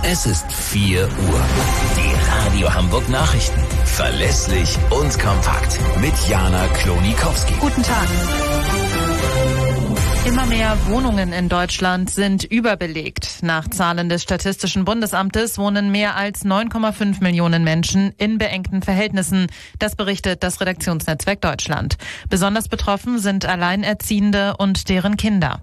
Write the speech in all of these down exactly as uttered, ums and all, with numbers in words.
Es ist vier Uhr. Die Radio Hamburg Nachrichten. Verlässlich und kompakt. Mit Jana Klonikowski. Guten Tag. Immer mehr Wohnungen in Deutschland sind überbelegt. Nach Zahlen des Statistischen Bundesamtes wohnen mehr als neun Komma fünf Millionen Menschen in beengten Verhältnissen. Das berichtet das Redaktionsnetzwerk Deutschland. Besonders betroffen sind Alleinerziehende und deren Kinder.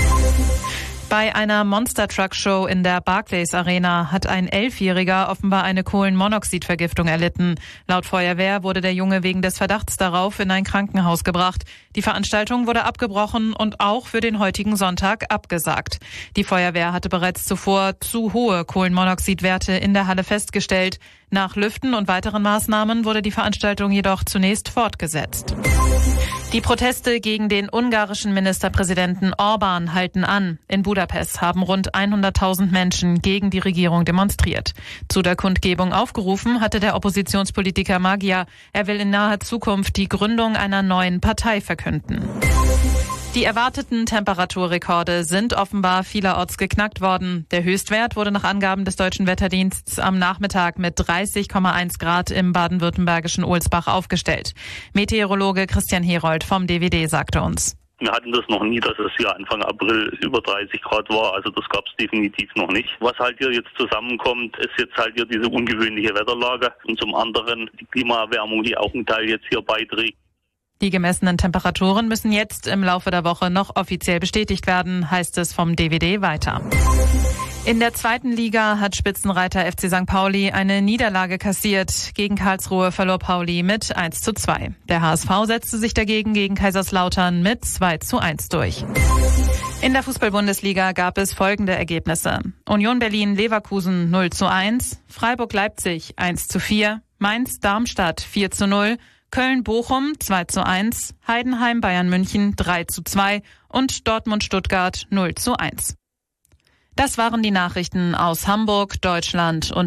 Bei einer Monster-Truck-Show in der Barclays Arena hat ein Elfjähriger offenbar eine Kohlenmonoxidvergiftung erlitten. Laut Feuerwehr wurde der Junge wegen des Verdachts darauf in ein Krankenhaus gebracht. Die Veranstaltung wurde abgebrochen und auch für den heutigen Sonntag abgesagt. Die Feuerwehr hatte bereits zuvor zu hohe Kohlenmonoxidwerte in der Halle festgestellt. Nach Lüften und weiteren Maßnahmen wurde die Veranstaltung jedoch zunächst fortgesetzt. Die Proteste gegen den ungarischen Ministerpräsidenten Orbán halten an. In Budapest haben rund hunderttausend Menschen gegen die Regierung demonstriert. Zu der Kundgebung aufgerufen hatte der Oppositionspolitiker Magyar. Er will in naher Zukunft die Gründung einer neuen Partei verkünden. Die erwarteten Temperaturrekorde sind offenbar vielerorts geknackt worden. Der Höchstwert wurde nach Angaben des Deutschen Wetterdienstes am Nachmittag mit dreißig Komma eins Grad im baden-württembergischen Ohlsbach aufgestellt. Meteorologe Christian Herold vom D W D sagte uns: Wir hatten das noch nie, dass es hier Anfang April über dreißig Grad war. Also das gab es definitiv noch nicht. Was halt hier jetzt zusammenkommt, ist jetzt halt hier diese ungewöhnliche Wetterlage und zum anderen die Klimaerwärmung, die auch einen Teil jetzt hier beiträgt. Die gemessenen Temperaturen müssen jetzt im Laufe der Woche noch offiziell bestätigt werden, heißt es vom D W D weiter. In der zweiten Liga hat Spitzenreiter F C Sankt Pauli eine Niederlage kassiert. Gegen Karlsruhe verlor Pauli mit eins zu zwei. Der H S V setzte sich dagegen gegen Kaiserslautern mit zwei zu eins durch. In der Fußball-Bundesliga gab es folgende Ergebnisse: Union Berlin-Leverkusen null zu eins, Freiburg-Leipzig eins zu vier, Mainz-Darmstadt vier zu null, Köln-Bochum zwei zu eins, Heidenheim-Bayern München drei zu zwei und Dortmund-Stuttgart null zu eins. Das waren die Nachrichten aus Hamburg, Deutschland und